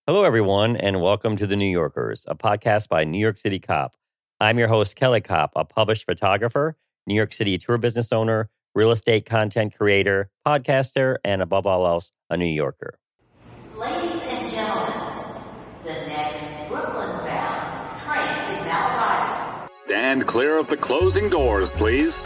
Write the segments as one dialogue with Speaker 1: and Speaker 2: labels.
Speaker 1: Hello, everyone, and welcome to The New Yorkers, a podcast by New York City Cop. I'm your host, Kelly Kopp, a published photographer, New York City tour business owner, real estate content creator, podcaster, and above all else, a New Yorker.
Speaker 2: Ladies and gentlemen, the next Brooklyn-bound train is now arriving.
Speaker 3: Stand clear of the closing doors, please.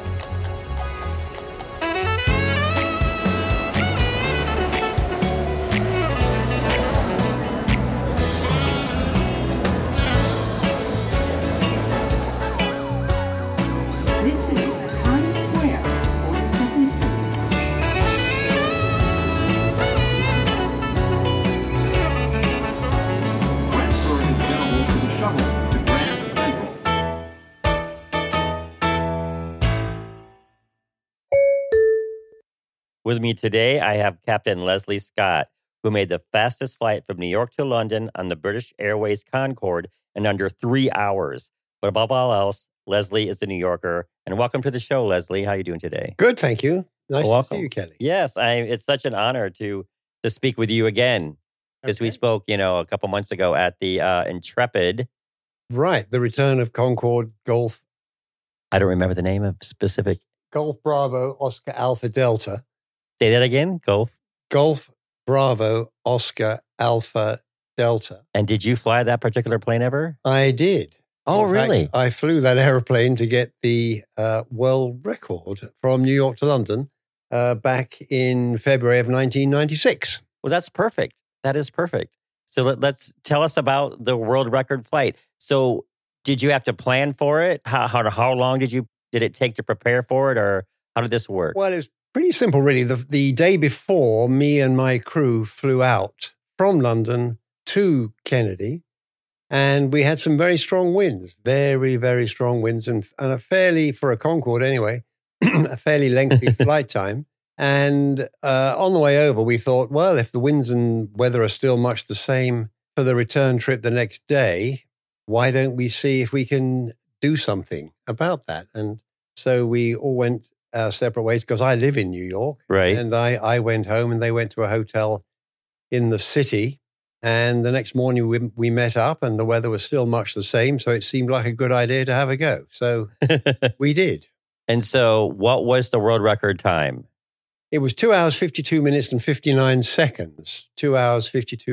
Speaker 1: With me today, I have Captain Leslie Scott, who made the fastest flight from New York to London on the British Airways Concorde in under 3 hours. But above all else, Leslie is a New Yorker. And welcome to the show, Leslie. How are you doing today?
Speaker 4: Good, thank you. Nice to see you, Kelly.
Speaker 1: Yes, it's such an honor to speak with you again. Because we spoke, a couple months ago at the Intrepid.
Speaker 4: Right, the return of Concorde Golf.
Speaker 1: I don't remember the name of specific.
Speaker 4: Golf Bravo Oscar Alpha Delta.
Speaker 1: Say that again,
Speaker 4: Golf Bravo Oscar Alpha Delta.
Speaker 1: And did you fly that particular plane ever?
Speaker 4: I did.
Speaker 1: Oh,
Speaker 4: In
Speaker 1: really?
Speaker 4: fact, I flew that aeroplane to get the world record from New York to London back in February of 1996.
Speaker 1: Well, that's perfect. That is perfect. So let's tell us about the world record flight. So did you have to plan for it? How long did it take to prepare for it, or how did this work?
Speaker 4: Well, it was pretty simple, really. The day before, me and my crew flew out from London to Kennedy, and we had some very strong winds, very, very strong winds, and a fairly, for a Concorde anyway, a fairly lengthy flight time. And on the way over, we thought, well, if the winds and weather are still much the same for the return trip the next day, why don't we see if we can do something about that? And so we all went our separate ways, because I live in New York.
Speaker 1: Right.
Speaker 4: And I went home and they went to a hotel in the city. And the next morning we met up and the weather was still much the same. So it seemed like a good idea to have a go. So we did.
Speaker 1: And so what was the world record time?
Speaker 4: It was 2 hours, 52 minutes and 59 seconds. 2 hours,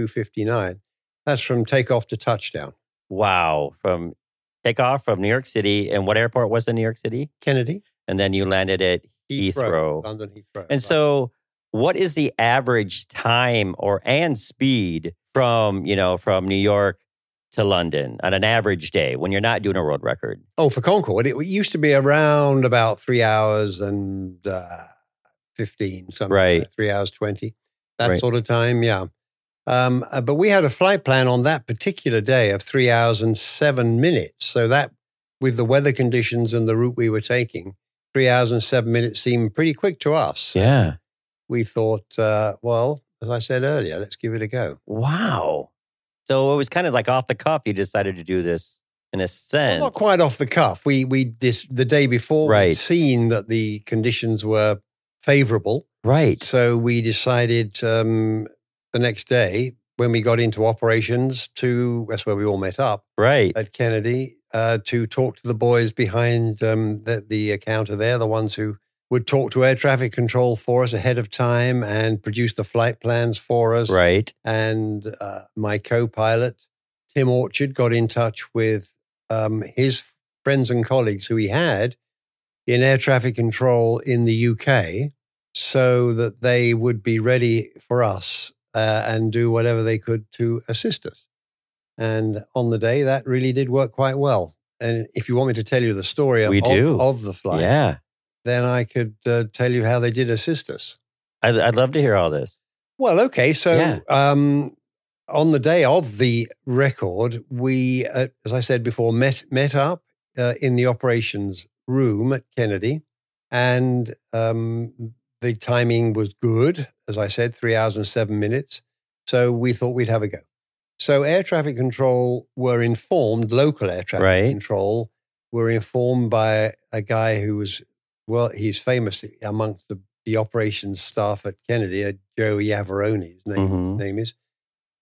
Speaker 4: 52:59. That's from takeoff to touchdown.
Speaker 1: Wow. From takeoff from New York City. And what airport was in New York City?
Speaker 4: Kennedy.
Speaker 1: And then you landed at Heathrow.
Speaker 4: London Heathrow.
Speaker 1: And so what is the average time and speed from New York to London on an average day when you're not doing a world record?
Speaker 4: Oh, for Concorde, it used to be around about 3 hours and 15, something
Speaker 1: right.
Speaker 4: like that, 3 hours 20, that
Speaker 1: right.
Speaker 4: sort of time, yeah. But we had a flight plan on that particular day of 3 hours and 7 minutes. So that, with the weather conditions and the route we were taking, 3 hours and 7 minutes seemed pretty quick to us.
Speaker 1: Yeah.
Speaker 4: We thought, well, as I said earlier, let's give it a go.
Speaker 1: Wow. So it was kind of like off the cuff. You decided to do this in a sense.
Speaker 4: Well, not quite off the cuff. We the day before,
Speaker 1: right.
Speaker 4: we'd seen that the conditions were favorable.
Speaker 1: Right.
Speaker 4: So we decided the next day when we got into operations that's where we all met up.
Speaker 1: Right.
Speaker 4: At Kennedy to talk to the boys behind the counter there, the ones who would talk to air traffic control for us ahead of time and produce the flight plans for us.
Speaker 1: Right.
Speaker 4: And my co-pilot, Tim Orchard, got in touch with his friends and colleagues who he had in air traffic control in the UK so that they would be ready for us and do whatever they could to assist us. And on the day, that really did work quite well. And if you want me to tell you the story of the flight,
Speaker 1: yeah,
Speaker 4: then I could tell you how they did assist us.
Speaker 1: I'd love to hear all this.
Speaker 4: Well, okay. So on the day of the record, we, as I said before, met up in the operations room at Kennedy. And the timing was good, as I said, 3 hours and 7 minutes. So we thought we'd have a go. So air traffic control were informed, local air traffic control were informed by a guy who was, well, he's famous amongst the operations staff at Kennedy, Joe Iavaroni, his name is.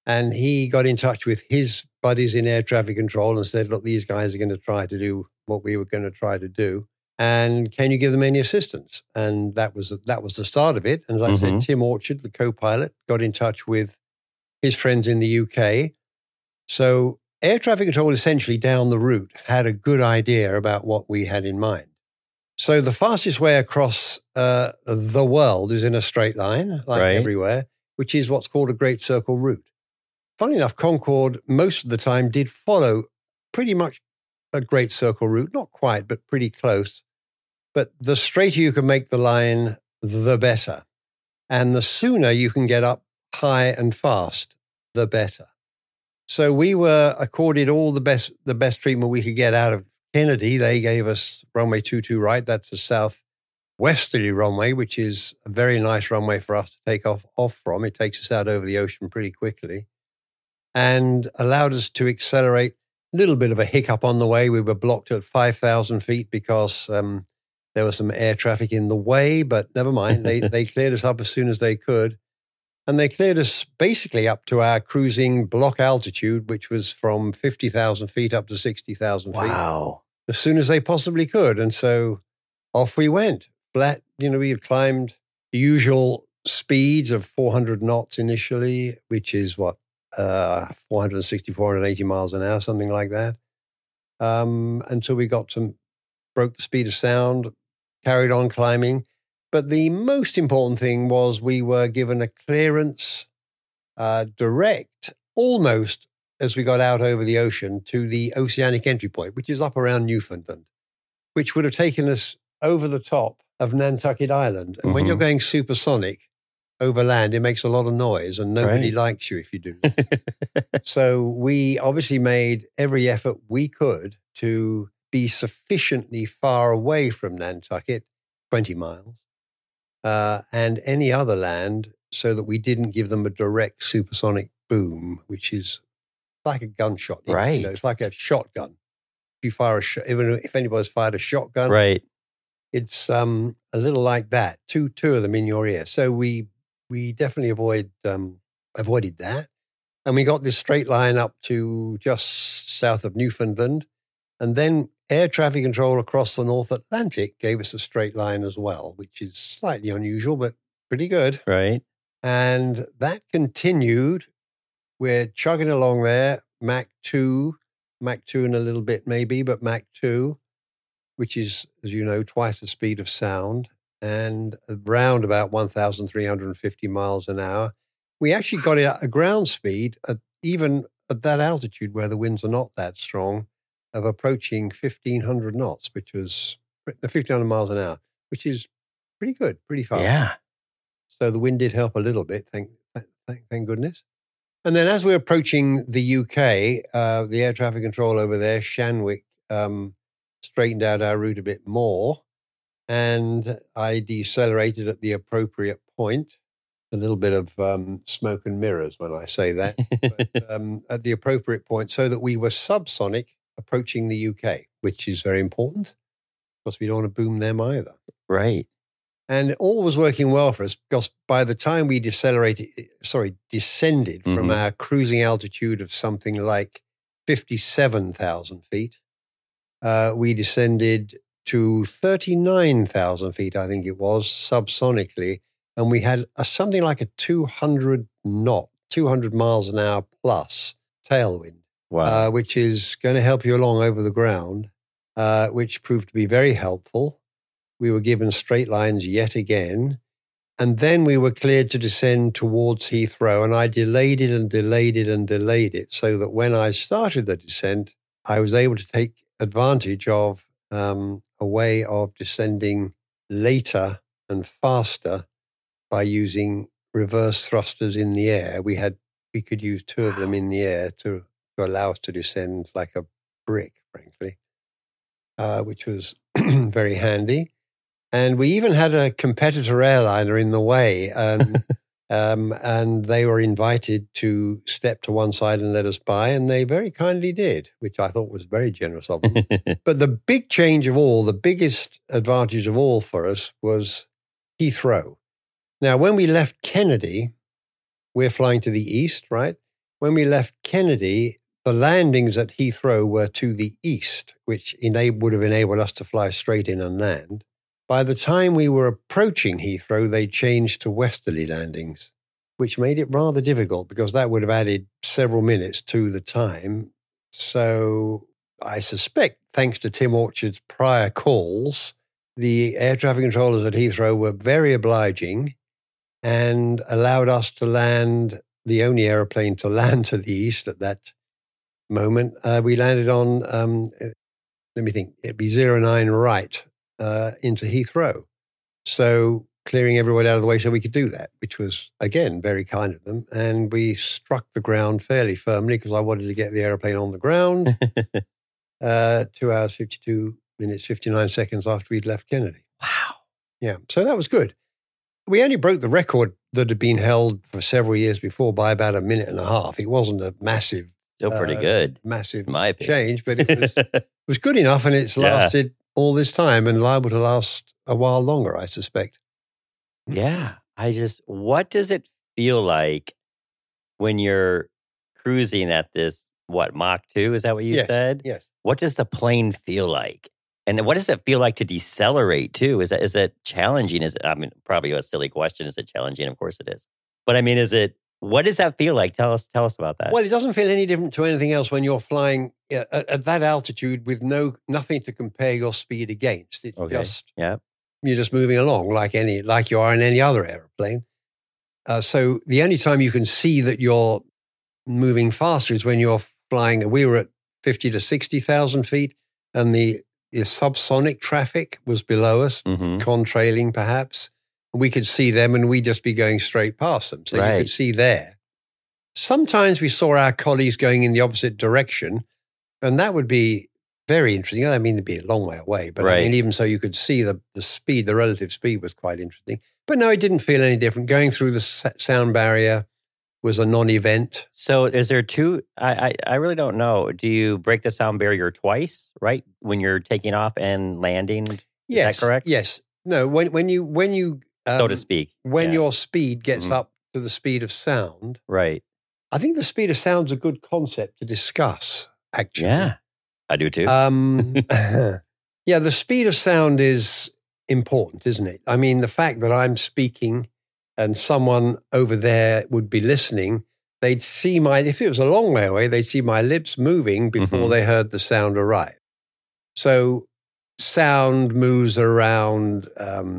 Speaker 4: And he got in touch with his buddies in air traffic control and said, look, these guys are going to try to do what we were going to try to do. And can you give them any assistance? And that was the start of it. And as I said, Tim Orchard, the co-pilot, got in touch with his friends in the UK. So air traffic control essentially down the route had a good idea about what we had in mind. So the fastest way across the world is in a straight line, like everywhere, which is what's called a Great Circle route. Funny enough, Concorde most of the time did follow pretty much a Great Circle route, not quite, but pretty close. But the straighter you can make the line, the better. And the sooner you can get up high and fast, the better. So we were accorded all the best treatment we could get out of Kennedy. They gave us runway 22 right. That's a southwesterly runway, which is a very nice runway for us to take off from. It takes us out over the ocean pretty quickly and allowed us to accelerate. A little bit of a hiccup on the way. We were blocked at 5,000 feet because there was some air traffic in the way, but never mind. They cleared us up as soon as they could. And they cleared us basically up to our cruising block altitude, which was from 50,000 feet up to 60,000 feet.
Speaker 1: Wow.
Speaker 4: As soon as they possibly could. And so off we went. Flat, we had climbed the usual speeds of 400 knots initially, which is 460, 480 miles an hour, something like that. Until we broke the speed of sound, carried on climbing. But the most important thing was we were given a clearance direct, almost as we got out over the ocean, to the oceanic entry point, which is up around Newfoundland, which would have taken us over the top of Nantucket Island. And when you're going supersonic over land, it makes a lot of noise and nobody likes you if you do. So we obviously made every effort we could to be sufficiently far away from Nantucket, 20 miles, and any other land so that we didn't give them a direct supersonic boom, which is like a gunshot.
Speaker 1: Right.
Speaker 4: It's like a shotgun. If you fire even if anybody's fired a shotgun,
Speaker 1: right,
Speaker 4: it's a little like that. Two of them in your ear. So we definitely avoided that, and we got this straight line up to just south of Newfoundland, and then air traffic control across the North Atlantic gave us a straight line as well, which is slightly unusual, but pretty good.
Speaker 1: Right.
Speaker 4: And that continued. We're chugging along there, Mach 2 and a little bit maybe, but Mach 2, which is, as you know, twice the speed of sound, and around about 1,350 miles an hour. We actually got a ground speed, even at that altitude where the winds are not that strong, of approaching 1,500 knots, which was 1,500 miles an hour, which is pretty good, pretty fast.
Speaker 1: Yeah.
Speaker 4: So the wind did help a little bit, thank goodness. And then as we're approaching the UK, the air traffic control over there, Shanwick, straightened out our route a bit more, and I decelerated at the appropriate point. A little bit of smoke and mirrors when I say that, but at the appropriate point, so that we were subsonic approaching the UK, which is very important because we don't want to boom them either.
Speaker 1: Right.
Speaker 4: And all was working well for us because by the time we descended from our cruising altitude of something like 57,000 feet, we descended to 39,000 feet, I think it was, subsonically. And we had something like a 200 miles an hour plus tailwind.
Speaker 1: Wow.
Speaker 4: Which is going to help you along over the ground, which proved to be very helpful. We were given straight lines yet again, and then we were cleared to descend towards Heathrow, and I delayed it so that when I started the descent, I was able to take advantage of a way of descending later and faster by using reverse thrusters in the air. We could use two of them in the air to allow us to descend like a brick, frankly, which was very handy. And we even had a competitor airliner in the way, and they were invited to step to one side and let us by, and they very kindly did, which I thought was very generous of them. But the big change of all, the biggest advantage of all for us was Heathrow. Now, when we left Kennedy, we're flying to the east, right? when we left Kennedy, the landings at Heathrow were to the east, which would have enabled us to fly straight in and land. By the time we were approaching Heathrow, they changed to westerly landings, which made it rather difficult because that would have added several minutes to the time. So I suspect, thanks to Tim Orchard's prior calls, the air traffic controllers at Heathrow were very obliging and allowed us to land, the only aeroplane to land to the east at that moment. We landed on, let me think, it'd be 09 right into Heathrow. So clearing everyone out of the way so we could do that, which was, again, very kind of them. And we struck the ground fairly firmly because I wanted to get the aeroplane on the ground 2 hours, 52 minutes, 59 seconds after we'd left Kennedy.
Speaker 1: Wow.
Speaker 4: Yeah, so that was good. We only broke the record that had been held for several years before by about a minute and a half. It wasn't a massive,
Speaker 1: Still pretty good,
Speaker 4: massive
Speaker 1: in my opinion.
Speaker 4: change, but it was good enough, and it's lasted all this time and liable to last a while longer, I suspect.
Speaker 1: Yeah. What does it feel like when you're cruising at this, Mach 2? Is that what you said?
Speaker 4: Yes.
Speaker 1: What does the plane feel like? And what does it feel like to decelerate too? Is it challenging? Probably a silly question. Is it challenging? Of course it is. But what does that feel like? Tell us about that.
Speaker 4: Well, it doesn't feel any different to anything else when you're flying at that altitude with nothing to compare your speed against. It's just, you're just moving along like you are in any other aeroplane. So the only time you can see that you're moving faster is when you're flying. We were at 50 to 60,000 feet, and the subsonic traffic was below us, contrailing perhaps. We could see them, and we'd just be going straight past them. So you could see there. Sometimes we saw our colleagues going in the opposite direction, and that would be very interesting. I mean, it'd be a long way away, but I mean, even so, you could see the speed, the relative speed was quite interesting. But no, it didn't feel any different. Going through the sound barrier was a non-event.
Speaker 1: So is there two? I really don't know. Do you break the sound barrier twice, right? When you're taking off and landing? Is that correct?
Speaker 4: Yes. No, when you
Speaker 1: so to speak.
Speaker 4: When your speed gets up to the speed of sound.
Speaker 1: Right.
Speaker 4: I think the speed of sound's a good concept to discuss, actually.
Speaker 1: Yeah, I do too.
Speaker 4: The speed of sound is important, isn't it? I mean, the fact that I'm speaking and someone over there would be listening, they'd see if it was a long way away, they'd see my lips moving before they heard the sound arrive. So sound moves around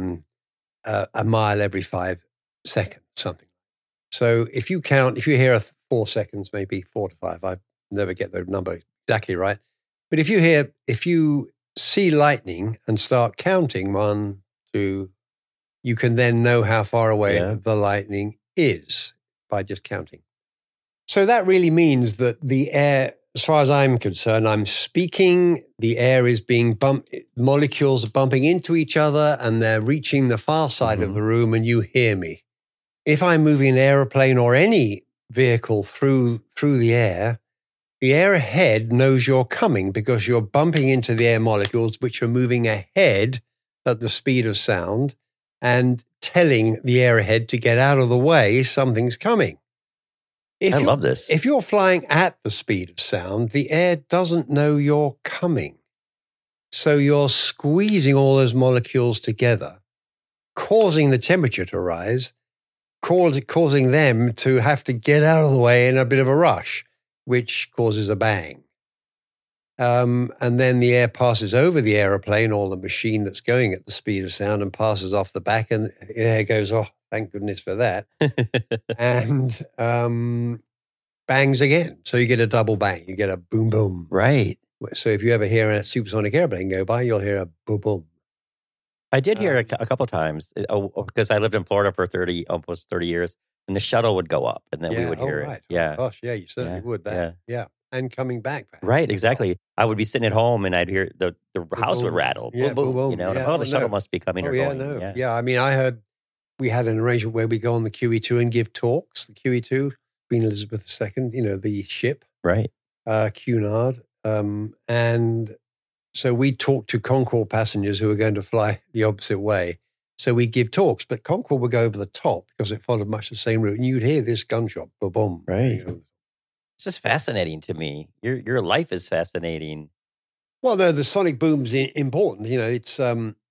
Speaker 4: a mile every 5 seconds, something. So if you hear 4 seconds, maybe 4 to 5, I never get the number exactly right. But if you see lightning and start counting 1, 2, you can then know how far away the lightning is by just counting. So that really means that the air, as far as I'm concerned, I'm speaking, the air is being bumped, molecules are bumping into each other, and they're reaching the far side of the room, and you hear me. If I'm moving an aeroplane or any vehicle through the air ahead knows you're coming because you're bumping into the air molecules, which are moving ahead at the speed of sound and telling the air ahead to get out of the way, something's coming.
Speaker 1: I love this.
Speaker 4: If you're flying at the speed of sound, the air doesn't know you're coming. So you're squeezing all those molecules together, causing the temperature to rise, causing them to have to get out of the way in a bit of a rush, which causes a bang. And then the air passes over the aeroplane or the machine that's going at the speed of sound and passes off the back, and the air goes, oh, thank goodness for that, and bangs again. So you get a double bang. You get a boom, boom.
Speaker 1: Right.
Speaker 4: So if you ever hear a supersonic airplane go by, you'll hear a boom, boom.
Speaker 1: I did hear a couple of times because I lived in Florida for almost 30 years, and the shuttle would go up, and then we would hear it. Yeah.
Speaker 4: Oh, gosh, yeah, you certainly would. Yeah. And coming back.
Speaker 1: Right, exactly. I would be sitting at home, and I'd hear the house would rattle.
Speaker 4: Yeah, boom, boom.
Speaker 1: You know, the shuttle must be coming or going.
Speaker 4: Yeah, I mean, I heard we had an arrangement where we go on the QE2 and give talks. The QE2, Queen Elizabeth II, the ship.
Speaker 1: Right.
Speaker 4: Cunard. And so we talked to Concorde passengers who were going to fly the opposite way. So we'd give talks, but Concorde would go over the top because it followed much the same route. And you'd hear this gunshot, boom, boom.
Speaker 1: Right. This is fascinating to me. Your life is fascinating.
Speaker 4: Well, no, the sonic boom's important. It's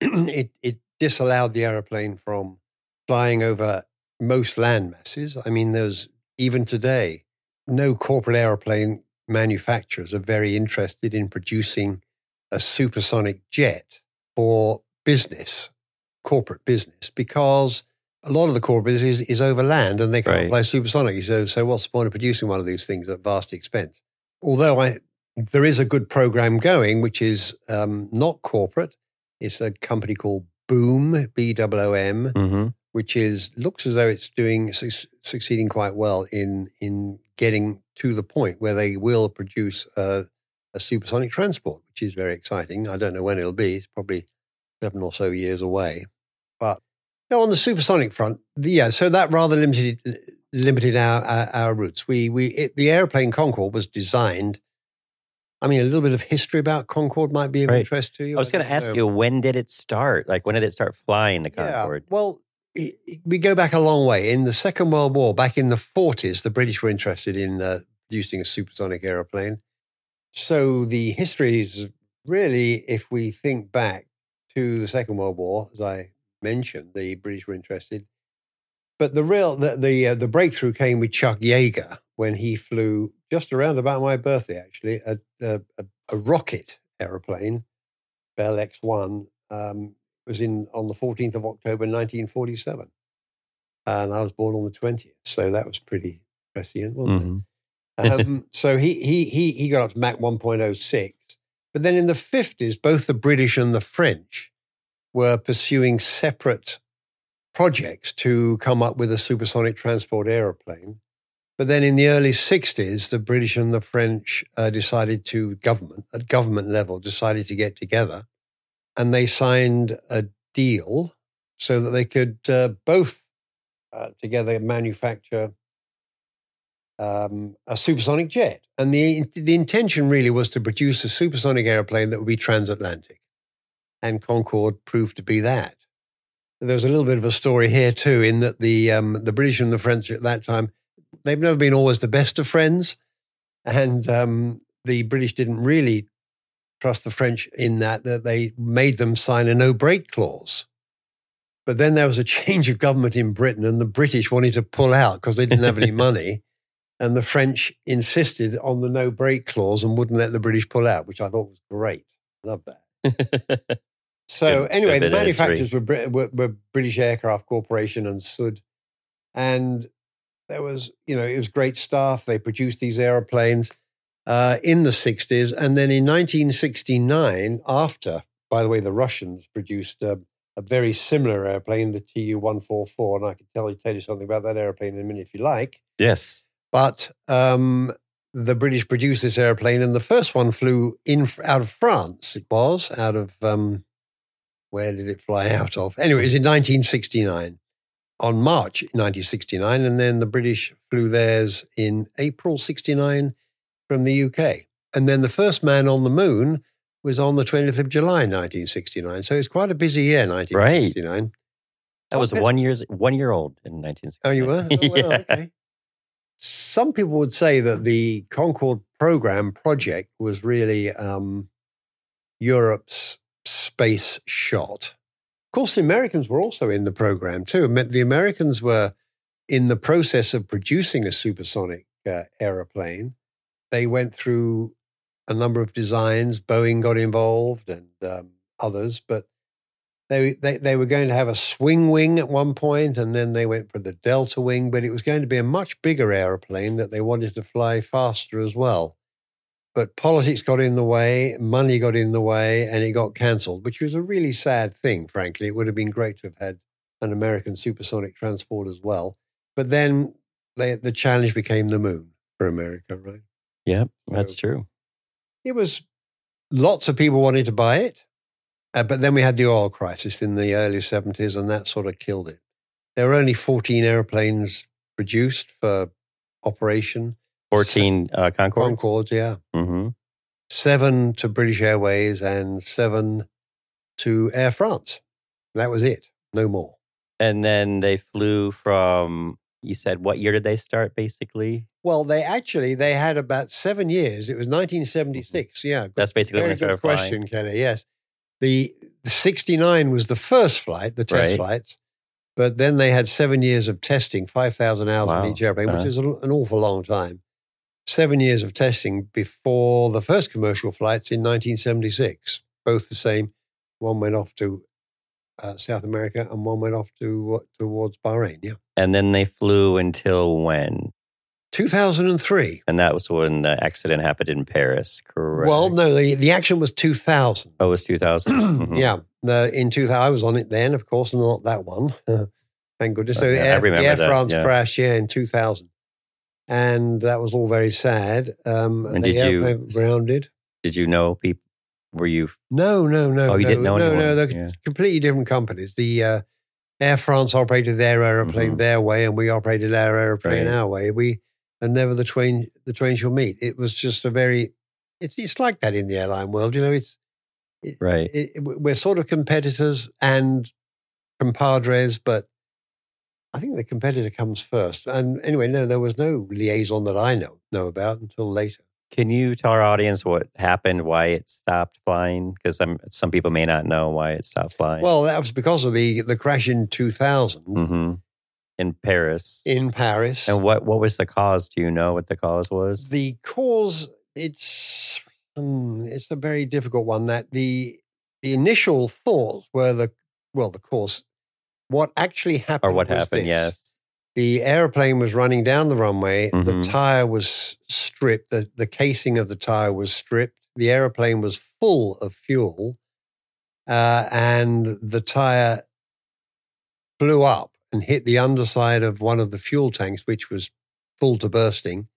Speaker 4: it disallowed the aeroplane from flying over most land masses. I mean, there's even today, no corporate aeroplane manufacturers are very interested in producing a supersonic jet for business, corporate business, because a lot of the corporate business is over land and they can't fly supersonically. So what's the point of producing one of these things at vast expense? Although there is a good program going, which is not corporate. It's a company called Boom, B-O-O-M,
Speaker 1: Mm-hmm.
Speaker 4: which looks as though it's succeeding quite well in getting to the point where they will produce a supersonic transport, which is very exciting. I don't know when it'll be. It's probably 7 or so years away. But on the supersonic front, so that rather limited our routes. The airplane Concorde was designed. I mean, a little bit of history about Concorde might be of interest to you.
Speaker 1: I was going to ask you, when did it start? Like, when did it start flying, the Concorde?
Speaker 4: Yeah, well, we go back a long way. In the Second World War, back in the 40s, the British were interested in producing a supersonic aeroplane. So the history is really, if we think back to the Second World War, as I mentioned, the British were interested. But the breakthrough came with Chuck Yeager when he flew just around about my birthday, actually, a rocket aeroplane, Bell X-1, was on the 14th of October, 1947. And I was born on the 20th, so that was pretty prescient, wasn't it? So he got up to Mach 1.06. But then in the 50s, both the British and the French were pursuing separate projects to come up with a supersonic transport aeroplane. But then in the early 60s, the British and the French decided at government level, decided to get together. And they signed a deal so that they could both together manufacture a supersonic jet. And the intention really was to produce a supersonic airplane that would be transatlantic. And Concorde proved to be that. There was a little bit of a story here too, in that the British and the French at that time, they've never been always the best of friends. And the British didn't really trust the French in that they made them sign a no-break clause. But then there was a change of government in Britain and the British wanted to pull out because they didn't have any money. And the French insisted on the no-break clause and wouldn't let the British pull out, which I thought was great. Love that. So anyway, the manufacturers were British Aircraft Corporation and SUD. And there was, it was great stuff. They produced these airplanes in the 60s. And then in 1969, by the way, the Russians produced a very similar airplane, the Tu-144. And I can tell you something about that airplane in a minute if you like.
Speaker 1: Yes.
Speaker 4: But the British produced this airplane, and the first one flew out of France. It was out of, where did it fly out of? Anyway, it was in 1969, on March 1969, and then the British flew theirs in April 69 from the UK. And then the first man on the moon was on the 20th of July 1969. So it's quite a busy year, 1969. Right.
Speaker 1: That was 1 year old in 1969.
Speaker 4: Oh, you were? Oh, well,
Speaker 1: yeah.
Speaker 4: Okay. Some people would say that the Concorde project was really Europe's space shot. Of course, the Americans were also in the program too. The Americans were in the process of producing a supersonic aeroplane. They went through a number of designs. Boeing got involved and others, but they were going to have a swing wing at one point, and then they went for the delta wing, but it was going to be a much bigger airplane that they wanted to fly faster as well. But politics got in the way, money got in the way, and it got cancelled, which was a really sad thing, frankly. It would have been great to have had an American supersonic transport as well. But then the challenge became the moon for America, right?
Speaker 1: Yeah, that's true.
Speaker 4: It was, lots of people wanted to buy it. But then we had the oil crisis in the early 70s, and that sort of killed it. There were only 14 airplanes produced for operation.
Speaker 1: 14 Concordes?
Speaker 4: Concordes, yeah.
Speaker 1: Mm-hmm.
Speaker 4: 7 to British Airways and 7 to Air France. That was it. No more.
Speaker 1: And then they flew from, you said, what year did they start, basically?
Speaker 4: Well, they had about 7 years. It was 1976. Yeah.
Speaker 1: That's basically when
Speaker 4: Very
Speaker 1: I started
Speaker 4: good question,
Speaker 1: flying.
Speaker 4: Kelly. Yes. The 69 was the first flight, the test
Speaker 1: Right.
Speaker 4: flights. But then they had 7 years of testing, 5,000 hours on
Speaker 1: Wow.
Speaker 4: each airplane, which is an awful long time. 7 years of testing before the first commercial flights in 1976. Both the same. One went off to South America and one went off towards Bahrain. Yeah.
Speaker 1: And then they flew until when?
Speaker 4: 2003.
Speaker 1: And that was when the accident happened in Paris, correct?
Speaker 4: Well, no, the action was 2000.
Speaker 1: Oh, it was 2000. Mhm.
Speaker 4: Yeah. In 2000, I was on it then, of course, not that one. Thank goodness. So
Speaker 1: Yeah, I remember
Speaker 4: the Air
Speaker 1: that,
Speaker 4: France
Speaker 1: yeah.
Speaker 4: crash, in 2000. And that was all very sad.
Speaker 1: And
Speaker 4: the
Speaker 1: did you-
Speaker 4: airplane grounded.
Speaker 1: Did you know people? Were you?
Speaker 4: No.
Speaker 1: Oh, you didn't know
Speaker 4: No,
Speaker 1: anyone?
Speaker 4: they're
Speaker 1: Yeah.
Speaker 4: completely different companies. The Air France operated their aeroplane
Speaker 1: Mhm.
Speaker 4: their way, and we operated our aeroplane
Speaker 1: Right.
Speaker 4: our way. And never the twain shall meet. It was just it's like that in the airline world.
Speaker 1: Right.
Speaker 4: We're sort of competitors and compadres, but I think the competitor comes first. And anyway, no, there was no liaison that I know about until later.
Speaker 1: Can you tell our audience what happened, why it stopped flying? Because some people may not know why it stopped flying.
Speaker 4: Well, that was because of the crash in 2000
Speaker 1: hmm in Paris.
Speaker 4: in Paris.
Speaker 1: And what was the cause? Do you know what the cause was?
Speaker 4: The cause, it's a very difficult one. That the initial thoughts were the cause. What actually happened?
Speaker 1: Or what
Speaker 4: was
Speaker 1: happened?
Speaker 4: this.
Speaker 1: Yes.
Speaker 4: The airplane was running down the runway. The
Speaker 1: Mhm.
Speaker 4: tire was stripped. The casing of the tire was stripped. The airplane was full of fuel, and the tire flew up and hit the underside of one of the fuel tanks, which was full to bursting,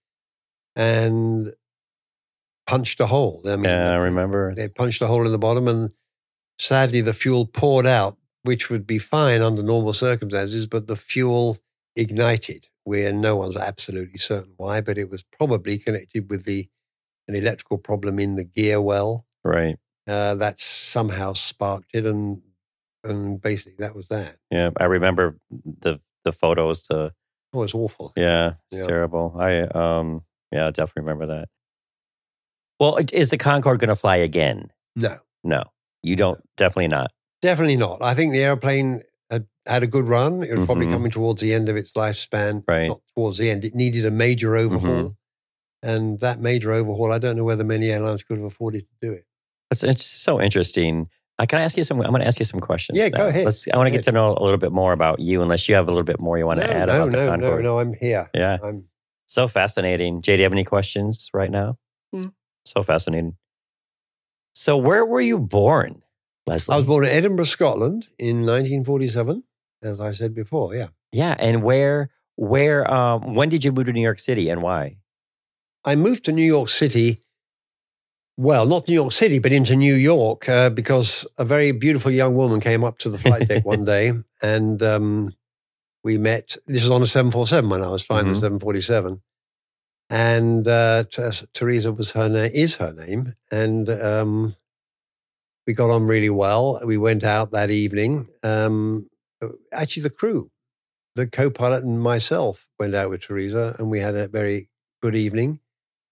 Speaker 4: and punched a hole. I mean,
Speaker 1: Yeah, I remember.
Speaker 4: they punched a hole in the bottom, and sadly, the fuel poured out, which would be fine under normal circumstances, but the fuel ignited, where no one's absolutely certain why, but it was probably connected with an electrical problem in the gear well.
Speaker 1: Right.
Speaker 4: That somehow sparked it, and basically that was that.
Speaker 1: Yeah, I remember the photos.
Speaker 4: Oh, it's awful.
Speaker 1: Yeah, it's
Speaker 4: Yeah.
Speaker 1: terrible. I definitely remember that. Well, is the Concorde going to fly again?
Speaker 4: No,
Speaker 1: No, you don't. Definitely not.
Speaker 4: definitely not. I think the airplane had a good run. It was probably
Speaker 1: Mhm.
Speaker 4: coming towards the end of its lifespan.
Speaker 1: Right.
Speaker 4: Not towards the end. It needed a major overhaul. And that major overhaul, I don't know whether many airlines could have afforded to do it.
Speaker 1: It's so interesting. Can I ask you some? I'm going to ask you some questions.
Speaker 4: Yeah,
Speaker 1: now.
Speaker 4: go ahead.
Speaker 1: I want to
Speaker 4: Go
Speaker 1: get to know a little bit more about you, unless you have a little bit more you want to add about the Concorde.
Speaker 4: No, I'm here.
Speaker 1: Yeah,
Speaker 4: I'm
Speaker 1: so fascinating. Jay, do you have any questions right now? So fascinating. So where were you born, Leslie?
Speaker 4: I was born in Edinburgh, Scotland in 1947, as I said before, yeah.
Speaker 1: Yeah, and where when did you move to New York City and why?
Speaker 4: I moved to New York City, well, not New York City, but into New York because a very beautiful young woman came up to the flight deck one day and we met. This was on a 747 when I was flying the 747. And Teresa is her name. And we got on really well. We went out that evening. Actually, the crew, the co-pilot and myself went out with Teresa and we had a very good evening.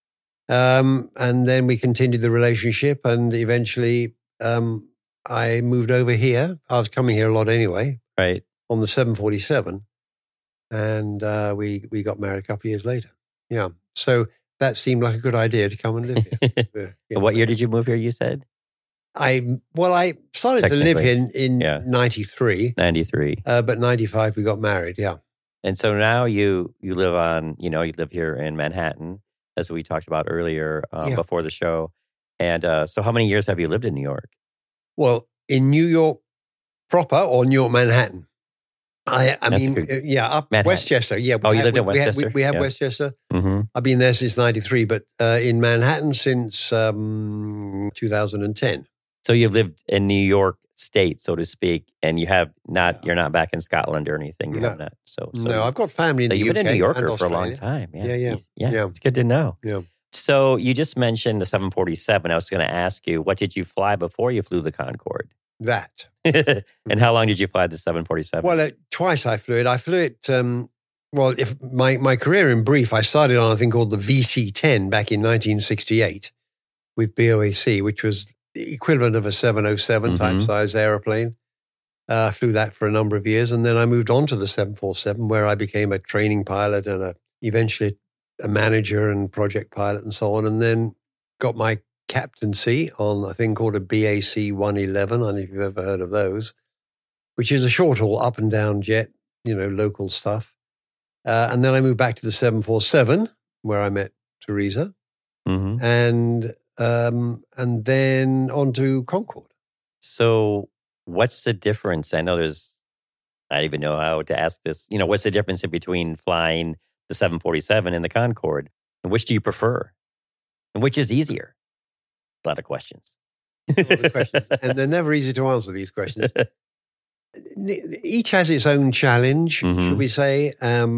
Speaker 4: And then we continued the relationship and eventually I moved over here. I was coming here a lot anyway.
Speaker 1: Right.
Speaker 4: On the 747. And we got married a couple of years later. Yeah. So that seemed like a good idea to come and live here.
Speaker 1: So what year did you move here, you said?
Speaker 4: I started to live here in
Speaker 1: Yeah.
Speaker 4: 93.
Speaker 1: 93.
Speaker 4: But 95 we got married, yeah.
Speaker 1: And so now you live you live here in Manhattan, as we talked about earlier
Speaker 4: Yeah.
Speaker 1: before the show. And so how many years have you lived in New York?
Speaker 4: Well, in New York proper or New York, Manhattan? I
Speaker 1: That's
Speaker 4: mean,
Speaker 1: good.
Speaker 4: up
Speaker 1: Manhattan.
Speaker 4: Westchester. Yeah.
Speaker 1: Oh, you lived in Westchester?
Speaker 4: We have
Speaker 1: Yeah.
Speaker 4: Westchester.
Speaker 1: Mm-hmm.
Speaker 4: I've been there since 93, but in Manhattan since 2010.
Speaker 1: So you've lived in New York State, so to speak, and you're not back in Scotland or anything. You
Speaker 4: No.
Speaker 1: have not. So
Speaker 4: No, I've got family in
Speaker 1: so
Speaker 4: the
Speaker 1: you've
Speaker 4: UK
Speaker 1: been a New Yorker
Speaker 4: and
Speaker 1: for a long
Speaker 4: Australia.
Speaker 1: time.
Speaker 4: Yeah.
Speaker 1: Yeah. It's good to know.
Speaker 4: Yeah.
Speaker 1: So you just mentioned the 747. I was going to ask you, what did you fly before you flew the Concorde?
Speaker 4: That.
Speaker 1: And how long did you fly the 747?
Speaker 4: Well, twice I flew it. I flew it Well, if my career in brief, I started on a thing called the VC-10 back in 1968 with BOAC, which was the equivalent of a 707 type size airplane. Flew that for a number of years. And then I moved on to the 747, where I became a training pilot and eventually a manager and project pilot and so on. And then got my captaincy on a thing called a BAC 111. I don't know if you've ever heard of those, which is a short haul up and down jet, local stuff. And then I moved back to the 747, where I met Teresa, and then on to Concorde.
Speaker 1: So what's the difference? I don't even know how to ask this. What's the difference in between flying the 747 and the Concorde? And which do you prefer? And which is easier? A lot of questions.
Speaker 4: A lot of questions. And they're never easy to answer, these questions. Each has its own challenge, should we say.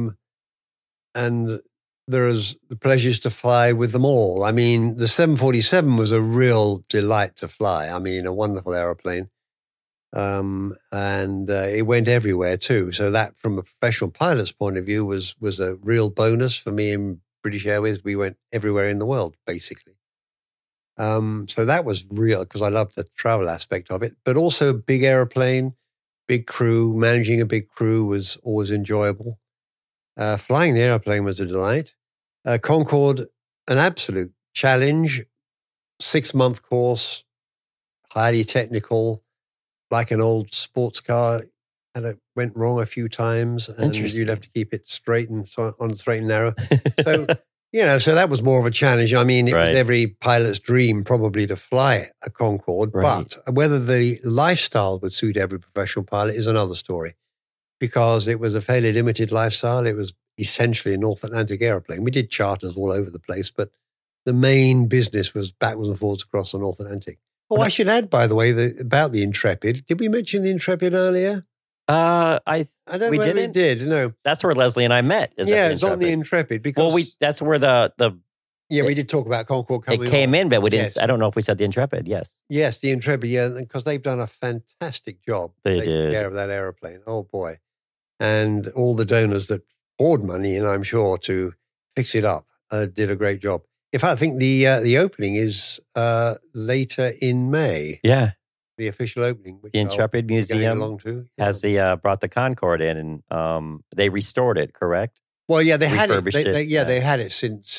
Speaker 4: And there's the pleasures to fly with them all. I mean, the 747 was a real delight to fly. I mean, a wonderful aeroplane. And it went everywhere too. So that, from a professional pilot's point of view, was a real bonus for me in British Airways. We went everywhere in the world, basically. So that was real because I loved the travel aspect of it. But also big airplane, big crew. Managing a big crew was always enjoyable. Flying the airplane was a delight. Concorde, an absolute challenge. 6-month course, highly technical, like an old sports car, and it went wrong a few times, and you'd have to keep it straight and on straight and narrow. So, so that was more of a challenge. I mean, it was every pilot's dream probably to fly a Concorde, but whether the lifestyle would suit every professional pilot is another story, because it was a fairly limited lifestyle. It was essentially a North Atlantic airplane. We did charters all over the place, but the main business was backwards and forwards across the North Atlantic. Oh, I should add, by the way, about the Intrepid. Did we mention the Intrepid earlier?
Speaker 1: I
Speaker 4: don't know whether we did. No,
Speaker 1: that's where Leslie and I met.
Speaker 4: It's on the Intrepid because
Speaker 1: that's where the
Speaker 4: we did talk about Concorde coming.
Speaker 1: It came in, but we didn't. Yes. I don't know if we said the Intrepid. Yes,
Speaker 4: the Intrepid. Yeah, because they've done a fantastic job.
Speaker 1: They did.
Speaker 4: Care of that aeroplane. Oh boy, and all the donors that poured money in, I'm sure, to fix it up, did a great job. In fact, I think the opening is later in May.
Speaker 1: Yeah.
Speaker 4: The official opening. Which
Speaker 1: the Intrepid Museum has brought the Concorde in, and they restored it, correct?
Speaker 4: Well, yeah, they had it. They had it since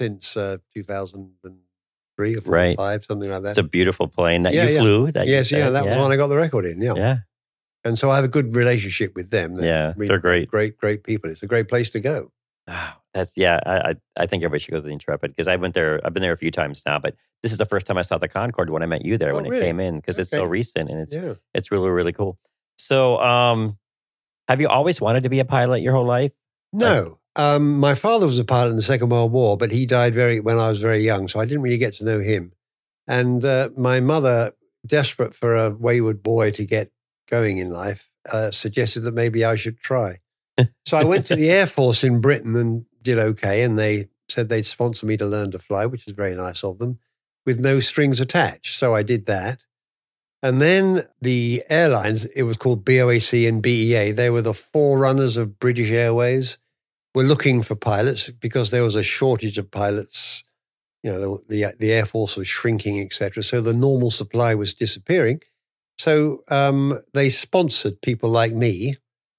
Speaker 4: 2003 or 4 or 5, something like that.
Speaker 1: It's a beautiful plane that you flew. That was
Speaker 4: when I got the record in,
Speaker 1: Yeah.
Speaker 4: And so I have a good relationship with them.
Speaker 1: They're great.
Speaker 4: Great people. It's a great place to go.
Speaker 1: Oh, I think everybody should go to the Intrepid because I've been there a few times now, but this is the first time I saw the Concorde when I met you there it came in because it's so recent and it's really, really cool. So have you always wanted to be a pilot your whole life?
Speaker 4: No. My father was a pilot in the Second World War, but he died when I was very young, so I didn't really get to know him. And my mother, desperate for a wayward boy to get going in life, suggested that maybe I should try. So I went to the Air Force in Britain and did okay, and they said they'd sponsor me to learn to fly, which is very nice of them, with no strings attached. So I did that. And then the airlines, it was called BOAC and BEA, they were the forerunners of British Airways, were looking for pilots because there was a shortage of pilots. The Air Force was shrinking, etc. So the normal supply was disappearing. So they sponsored people like me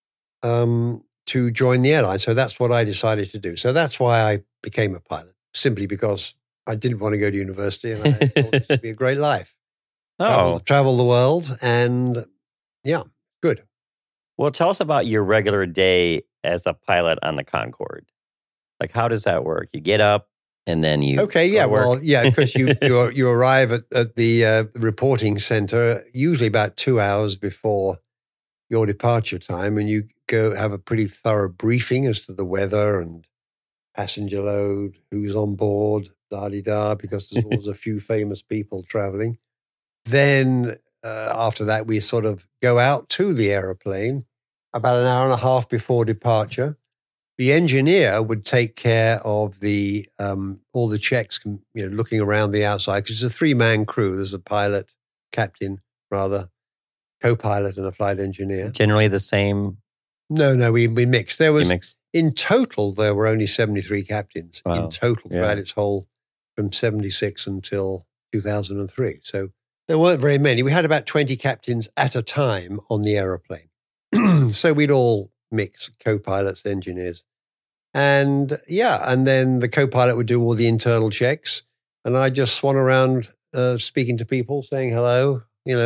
Speaker 4: to join the airline. So that's what I decided to do. So that's why I became a pilot, simply because I didn't want to go to university and I thought this would be a great life. Travel the world and good.
Speaker 1: Well, tell us about your regular day as a pilot on the Concorde. Like, how does that work? You get up and then you
Speaker 4: work. Because you arrive at the reporting center usually about 2 hours before your departure time, and you go have a pretty thorough briefing as to the weather and passenger load, who's on board, da-di-da, because there's always a few famous people traveling. Then after that, we sort of go out to the aeroplane about an hour and a half before departure. The engineer would take care of the all the checks, looking around the outside, because it's a 3-man crew. There's a pilot, captain, co-pilot, and a flight engineer.
Speaker 1: Generally the same?
Speaker 4: No, we mixed. There was In total, there were only 73 captains
Speaker 1: Wow.
Speaker 4: in total
Speaker 1: Yeah.
Speaker 4: throughout its whole, from 76 until 2003. So there weren't very many. We had about 20 captains at a time on the aeroplane. So we'd all mix, co-pilots, engineers. And and then the co-pilot would do all the internal checks. And I just swan around speaking to people, saying hello,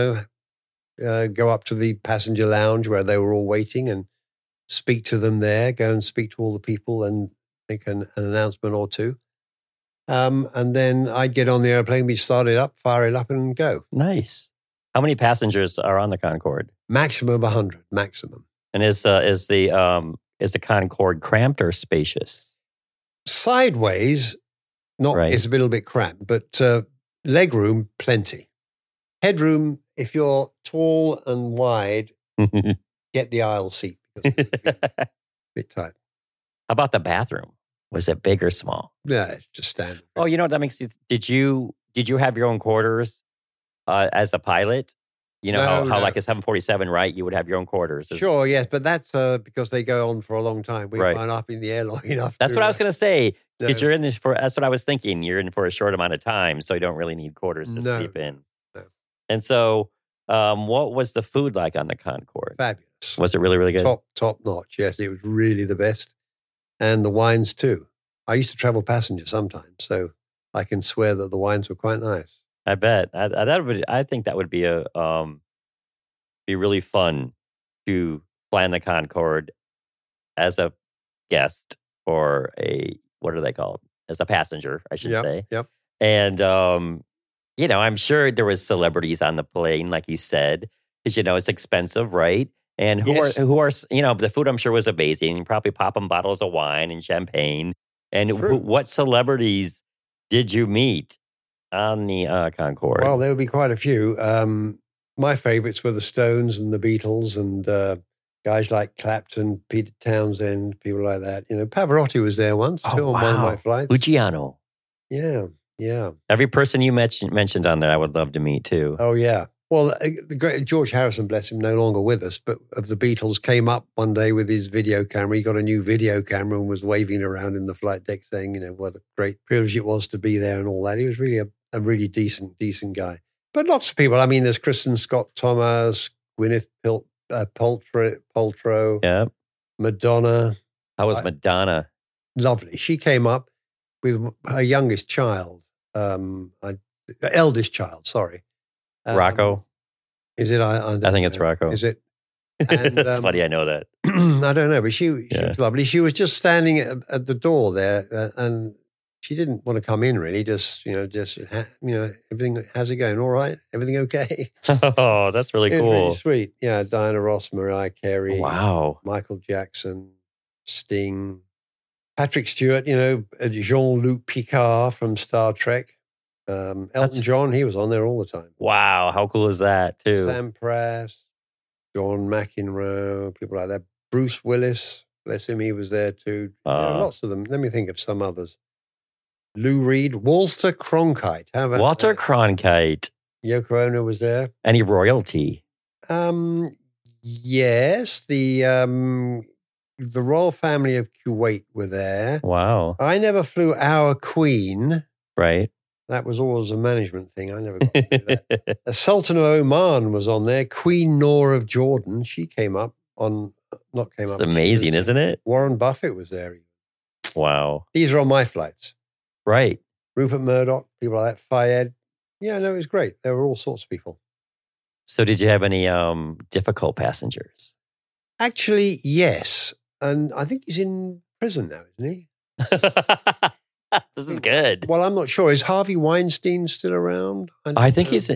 Speaker 4: go up to the passenger lounge where they were all waiting and speak to them there, go and speak to all the people and make an announcement or two. And then I'd get on the airplane, we start it up, fire it up and go.
Speaker 1: Nice. How many passengers are on the Concorde?
Speaker 4: Maximum 100, maximum.
Speaker 1: And is the Concorde cramped or spacious?
Speaker 4: Sideways,
Speaker 1: Right.
Speaker 4: it's a little bit cramped, but leg room, plenty. Headroom, if you're tall and wide, get the aisle seat because it's a bit tight.
Speaker 1: How about the bathroom? Was it big or small?
Speaker 4: Yeah, it's just standard.
Speaker 1: Oh, you know what that makes you? Did you have your own quarters as a pilot? You know how
Speaker 4: No.
Speaker 1: like a 747, right? You would have your own quarters.
Speaker 4: Sure, yes, but that's because they go on for a long time. We
Speaker 1: Right.
Speaker 4: weren't up in the air long enough.
Speaker 1: That's what I was going to say. Because
Speaker 4: No.
Speaker 1: you're in this for. That's what I was thinking. You're in for a short amount of time, so you don't really need quarters to
Speaker 4: No,
Speaker 1: sleep in.
Speaker 4: no.
Speaker 1: And so, what was the food like on the Concorde?
Speaker 4: Fabulous.
Speaker 1: Was it really, really good?
Speaker 4: Top notch. Yes, it was really the best. And the wines too. I used to travel passenger sometimes, so I can swear that the wines were quite nice.
Speaker 1: I bet. I think that would be be really fun to fly on the Concorde as a guest or what are they called? As a passenger, I should say.
Speaker 4: Yep.
Speaker 1: And I'm sure there was celebrities on the plane, like you said, because it's expensive, right? And who
Speaker 4: Yes.
Speaker 1: are the food I'm sure was amazing. Probably popping bottles of wine and champagne. And
Speaker 4: True.
Speaker 1: what celebrities did you meet on the Concorde?
Speaker 4: Well, there would be quite a few. My favorites were the Stones and the Beatles and guys like Clapton, Peter Townsend, people like that. Pavarotti was there once too on one of my flights.
Speaker 1: Luciano.
Speaker 4: Yeah.
Speaker 1: Every person you mentioned on there, I would love to meet too.
Speaker 4: Oh, yeah. Well, the great George Harrison, bless him, no longer with us, but of the Beatles, came up one day with his video camera. He got a new video camera and was waving around in the flight deck saying, what a great privilege it was to be there and all that. He was really a really decent guy. But lots of people. I mean, there's Kristen Scott Thomas, Gwyneth Paltrow,
Speaker 1: Yeah.
Speaker 4: Madonna.
Speaker 1: How was Madonna?
Speaker 4: Lovely. She came up with her youngest child, eldest child, sorry.
Speaker 1: Rocco?
Speaker 4: Is it? I
Speaker 1: I think it's Rocco.
Speaker 4: Is it? And,
Speaker 1: That's funny. I know that.
Speaker 4: I don't know, but she
Speaker 1: Yeah.
Speaker 4: was lovely. She was just standing at the door there, and she didn't want to come in. Really, everything. How's it going? All right, everything okay?
Speaker 1: Oh, that's really
Speaker 4: It was
Speaker 1: cool.
Speaker 4: really sweet. Yeah, Diana Ross, Mariah Carey,
Speaker 1: Wow.
Speaker 4: Michael Jackson, Sting, Patrick Stewart. Jean-Luc Picard from Star Trek. Elton John, he was on there all the time.
Speaker 1: Wow. How cool is that, too?
Speaker 4: Sam Prass, John McEnroe, people like that. Bruce Willis, bless him, he was there too. Lots of them. Let me think of some others. Lou Reed, Walter Cronkite. How about
Speaker 1: Walter
Speaker 4: that?
Speaker 1: Cronkite.
Speaker 4: Yoko Ono was there.
Speaker 1: Any royalty?
Speaker 4: Yes, the royal family of Kuwait were there.
Speaker 1: Wow.
Speaker 4: I never flew our queen.
Speaker 1: Right.
Speaker 4: That was always a management thing. I never got to do that. The Sultan of Oman was on there. Queen Noor of Jordan, she came up on, not came
Speaker 1: It's
Speaker 4: up.
Speaker 1: amazing, isn't it?
Speaker 4: Warren Buffett was there.
Speaker 1: Wow.
Speaker 4: These are on my flights.
Speaker 1: Right.
Speaker 4: Rupert Murdoch, people like that. Fayed. Yeah, no, it was great. There were all sorts of people.
Speaker 1: So did you have any difficult passengers?
Speaker 4: Actually, yes. And I think he's in prison now, isn't he?
Speaker 1: This is good.
Speaker 4: Well, I'm not sure. Is Harvey Weinstein still around?
Speaker 1: I think he's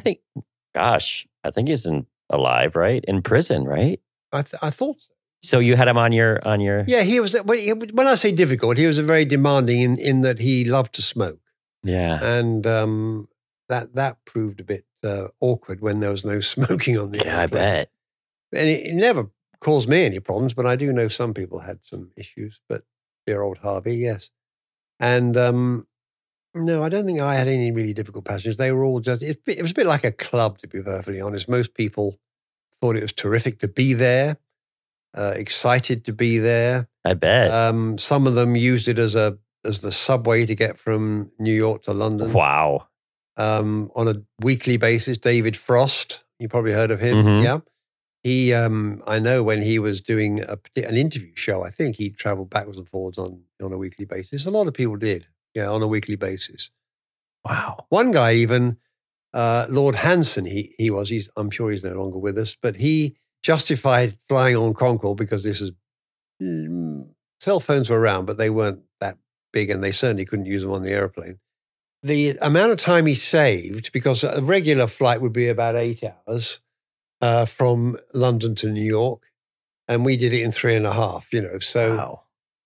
Speaker 1: alive, right? In prison, right?
Speaker 4: I thought so.
Speaker 1: So you had him on your
Speaker 4: Yeah, he was. When I say difficult, he was very demanding in that he loved to smoke,
Speaker 1: Yeah.
Speaker 4: and that proved a bit awkward when there was no smoking on the
Speaker 1: Yeah, I
Speaker 4: airplane.
Speaker 1: bet.
Speaker 4: And it never caused me any problems, but I do know some people had some issues. But dear old Harvey, yes. And no, I don't think I had any really difficult passengers. They were all just. It was a bit like a club, to be perfectly honest. Most people thought it was terrific to be there. excited to be there.
Speaker 1: I bet.
Speaker 4: Some of them used it as the subway to get from New York to London.
Speaker 1: Wow.
Speaker 4: On a weekly basis. David Frost, you probably heard of him.
Speaker 1: Mhm.
Speaker 4: Yeah. He, I know when he was doing an interview show, I think he traveled backwards and forwards on a weekly basis. A lot of people did, on a weekly basis.
Speaker 1: Wow.
Speaker 4: One guy even, Lord Hanson, I'm sure he's no longer with us, but he justified flying on Concorde because cell phones were around, but they weren't that big and they certainly couldn't use them on the airplane. The amount of time he saved, because a regular flight would be about 8 hours from London to New York, and we did it in 3.5, So
Speaker 1: Wow.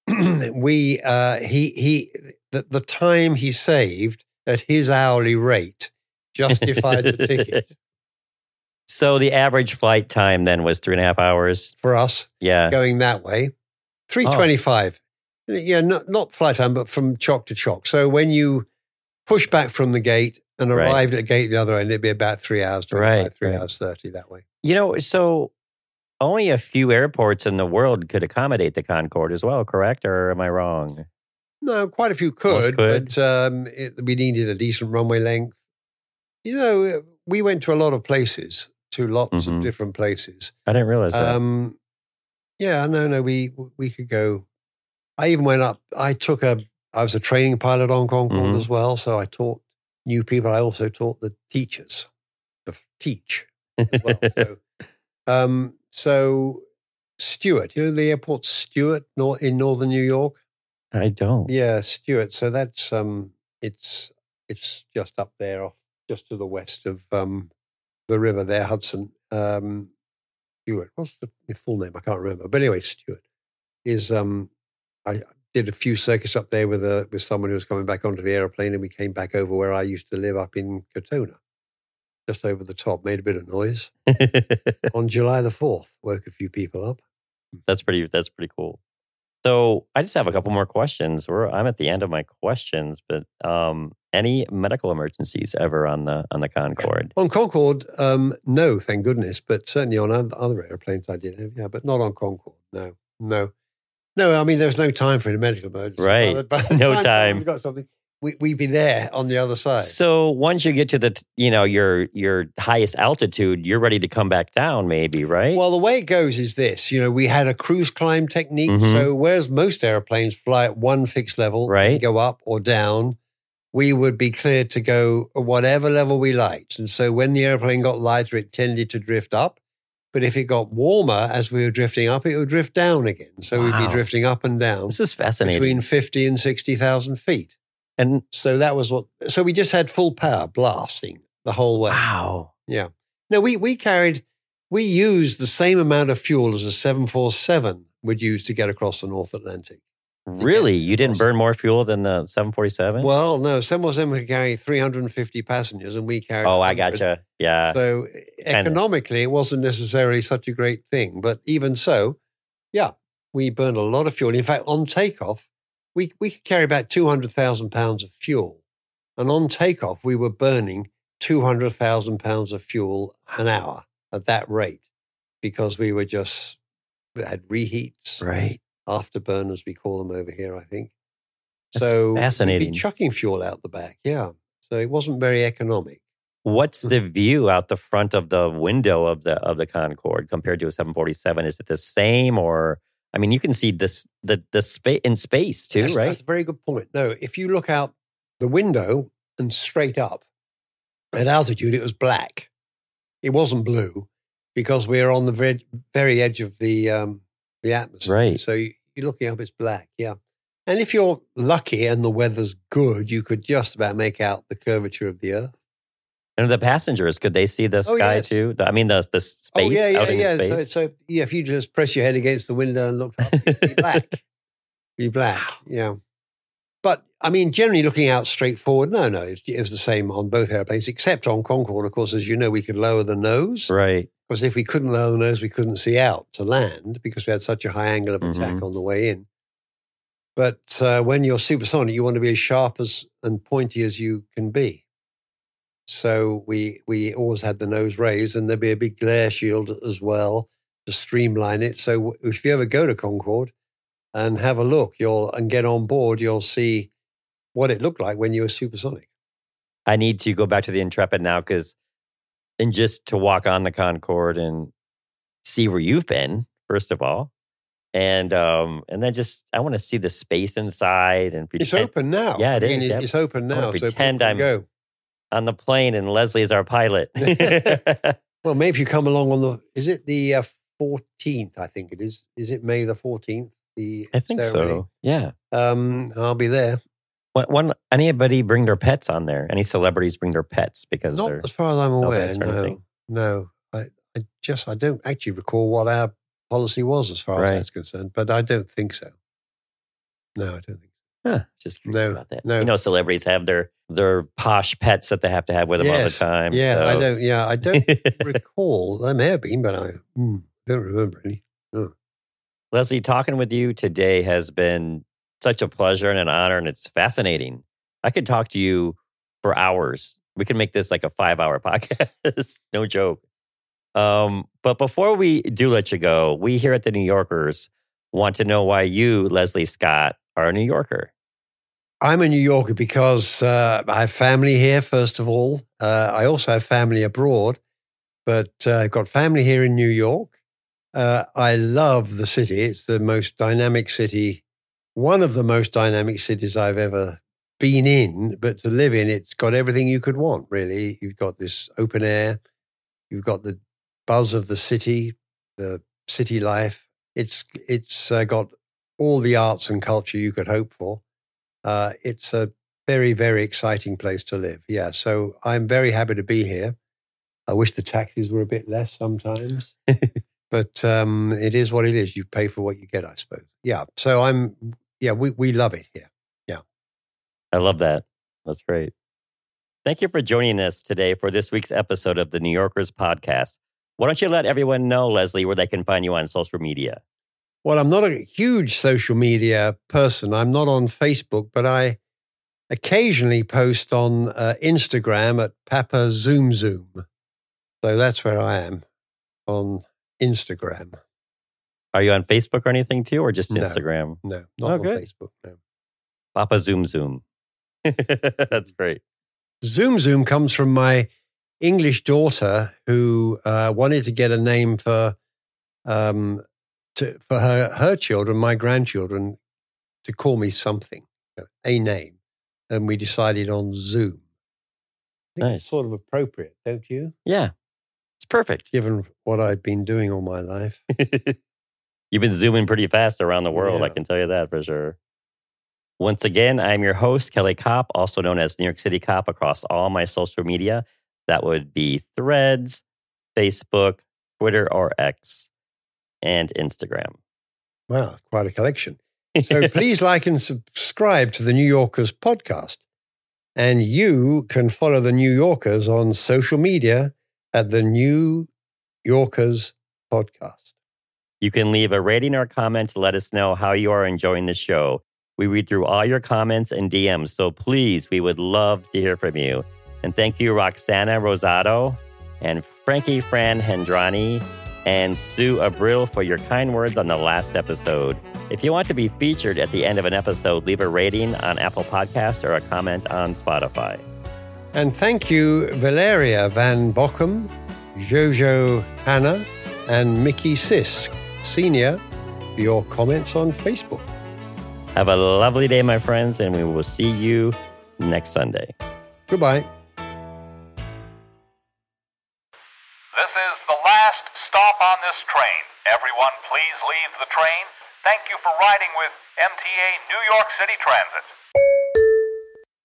Speaker 4: the time he saved at his hourly rate justified the ticket
Speaker 1: So the average flight time then was 3.5 hours.
Speaker 4: for us
Speaker 1: Yeah.
Speaker 4: going that way. 3:25. Yeah, not flight time, but from chock to chock. So when you push back from the gate and
Speaker 1: Right.
Speaker 4: arrived at the gate the other end, it'd be about 3 hours, 25,
Speaker 1: Right,
Speaker 4: 3
Speaker 1: right.
Speaker 4: hours 30 that way.
Speaker 1: So only a few airports in the world could accommodate the Concorde as well, correct? Or am I wrong?
Speaker 4: No, quite a few
Speaker 1: Most
Speaker 4: could,
Speaker 1: could.
Speaker 4: but we needed a decent runway length. We went to a lot of places, to lots of
Speaker 1: Mhm.
Speaker 4: different places.
Speaker 1: I didn't realize that.
Speaker 4: No, we could go. I even went up. I was a training pilot on Concorde
Speaker 1: Mhm.
Speaker 4: as well, so I taught new people. I also taught the teachers to teach as well. So Stewart, the airport Stewart in northern New York?
Speaker 1: I don't.
Speaker 4: Yeah, Stewart. So that's it's just up there, just to the west of the river there, Hudson. Stewart. What's the full name? I can't remember. But anyway, Stewart is. I did a few circuits up there with someone who was coming back onto the airplane, and we came back over where I used to live up in Katona, just over the top. Made a bit of noise on July the 4th. Woke a few people up.
Speaker 1: That's pretty cool. So I just have a couple more questions. I'm at the end of my questions, but any medical emergencies ever on the Concorde?
Speaker 4: On Concorde, no, thank goodness. But certainly on other airplanes I did have, yeah, but not on Concorde. No. I mean, there's no time for a medical emergency.
Speaker 1: Right.
Speaker 4: By the
Speaker 1: No time.
Speaker 4: We've got something. We'd be there on the other side.
Speaker 1: So once you get to the your highest altitude, you're ready to come back down, maybe, right?
Speaker 4: Well, the way it goes is this. We had a cruise climb technique.
Speaker 1: Mhm.
Speaker 4: So whereas most airplanes fly at one fixed level,
Speaker 1: Right.
Speaker 4: and go up or down, we would be cleared to go at whatever level we liked. And so when the airplane got lighter, it tended to drift up. But if it got warmer as we were drifting up, it would drift down again. So we'd
Speaker 1: Wow.
Speaker 4: be drifting up and down
Speaker 1: This is fascinating.
Speaker 4: between 50 and 60,000 feet.
Speaker 1: And
Speaker 4: So that was so we just had full power blasting the whole way.
Speaker 1: wow.
Speaker 4: Yeah. No, we used the same amount of fuel as a 747 would use to get across the North Atlantic.
Speaker 1: Really? You didn't
Speaker 4: Awesome.
Speaker 1: burn more fuel than the 747?
Speaker 4: Well, no, 747 could carry 350 passengers and we carried
Speaker 1: Oh, I
Speaker 4: 100.
Speaker 1: gotcha. Yeah.
Speaker 4: So economically, it wasn't necessarily such a great thing. But even so, yeah, we burned a lot of fuel. In fact, on takeoff, we could carry about 200,000 pounds of fuel. And on takeoff, we were burning 200,000 pounds of fuel an hour at that rate because we had reheats,
Speaker 1: Right.
Speaker 4: afterburners, we call them over here, I think.
Speaker 1: That's
Speaker 4: So
Speaker 1: fascinating.
Speaker 4: we'd be chucking fuel out the back, yeah. So it wasn't very economic.
Speaker 1: What's the view out the front of the window of the Concorde compared to a 747? Is it the same, or I mean, you can see the space in space too,
Speaker 4: That's,
Speaker 1: right?
Speaker 4: That's a very good point. No, if you look out the window and straight up at altitude, it was black. It wasn't blue because we're on the very edge of the atmosphere.
Speaker 1: Right.
Speaker 4: So you're looking up, it's black, yeah. And if you're lucky and the weather's good, you could just about make out the curvature of the Earth.
Speaker 1: And the passengers, could they see the sky
Speaker 4: yes.
Speaker 1: too? I mean, the space out in space.
Speaker 4: So if you just press your head against the window and looked up, it'd be black. Be black, yeah. But I mean, generally looking out straight forward, no, it was the same on both airplanes, except on Concorde, of course, as you know, we could lower the nose.
Speaker 1: Right.
Speaker 4: Because if we couldn't lower the nose, we couldn't see out to land because we had such a high angle of attack on the way in. But when you're supersonic, you want to be as sharp and pointy as you can be. So we always had the nose raised, and there'd be a big glare shield as well. to streamline it. So if you ever go to Concorde and have a look, and get on board, you'll see what it looked like when you were supersonic.
Speaker 1: I need to go back to the Intrepid now and just to walk on the Concorde and see where you've been, first of all. And then just, I want to see the space inside and pretend.
Speaker 4: It's open now.
Speaker 1: Yeah, it is.
Speaker 4: It's open now.
Speaker 1: Pretend
Speaker 4: so
Speaker 1: I'm
Speaker 4: go.
Speaker 1: on the plane and Leslie is our pilot.
Speaker 4: Well, maybe if you come along is it the 14th, I think it is. Is it May the 14th?
Speaker 1: I think ceremony? So, yeah.
Speaker 4: I'll be there.
Speaker 1: Anybody bring their pets on there? Any celebrities bring their pets? Because
Speaker 4: not as far as I'm aware,
Speaker 1: no.
Speaker 4: I don't actually recall what our policy was as far as that's concerned, but I don't think so. No, I don't think so.
Speaker 1: Just curious about that. No. Celebrities have their posh pets that they have to have with them all the time.
Speaker 4: Yeah,
Speaker 1: so.
Speaker 4: I don't recall. There may have been, but I don't remember any. No.
Speaker 1: Leslie, talking with you today has been such a pleasure and an honor, and it's fascinating. I could talk to you for hours. We can make this like a 5-hour podcast. No joke. But before we do let you go, we here at the New Yorkers want to know why you, Leslie Scott, are a New Yorker.
Speaker 4: I'm a New Yorker because I have family here, first of all. I also have family abroad, but I've got family here in New York. I love the city. It's the most dynamic city, one of the most dynamic cities I've ever been in, but to live in, it's got everything you could want, really. You've got this open air. You've got the buzz of the city life. It's got all the arts and culture you could hope for. It's a very, very exciting place to live. Yeah, so I'm very happy to be here. I wish the taxes were a bit less sometimes, but it is what it is. You pay for what you get, I suppose. Yeah, so we love it here. Yeah.
Speaker 1: I love that. That's great. Thank you for joining us today for this week's episode of the New Yorkers podcast. Why don't you let everyone know, Leslie, where they can find you on social media?
Speaker 4: Well, I'm not a huge social media person. I'm not on Facebook, but I occasionally post on Instagram at Papa Zoom Zoom. So that's where I am, on Instagram.
Speaker 1: Are you on Facebook or anything too, or just Instagram?
Speaker 4: No, not on Facebook, no.
Speaker 1: Papa Zoom Zoom. That's great.
Speaker 4: Zoom Zoom comes from my English daughter who wanted to get a name for her children, my grandchildren, to call me something, a name. And we decided on Zoom. I think it's sort of appropriate, don't you?
Speaker 1: Yeah, it's perfect.
Speaker 4: Given what I've been doing all my life.
Speaker 1: You've been zooming pretty fast around the world, I can tell you that for sure. Once again, I'm your host, Kelly Kopp, also known as New York City Cop across all my social media. That would be Threads, Facebook, Twitter or X, and Instagram.
Speaker 4: Wow, quite a collection. So please like and subscribe to the New Yorkers podcast. And you can follow the New Yorkers on social media at the New Yorkers podcast.
Speaker 1: You can leave a rating or comment to let us know how you are enjoying the show. We read through all your comments and DMs, so please, we would love to hear from you. And thank you, Roxana Rosado and Frankie Fran Hendrani and Sue Abril for your kind words on the last episode. If you want to be featured at the end of an episode, leave a rating on Apple Podcasts or a comment on Spotify.
Speaker 4: And thank you, Valeria Van Bockham, Jojo Hanna, and Mickey Sisk, Sr., for your comments on Facebook.
Speaker 1: Have a lovely day, my friends, and we will see you next Sunday.
Speaker 4: Goodbye.
Speaker 5: This is the last stop on this train. Everyone, please leave the train. Thank you for riding with MTA New York City Transit.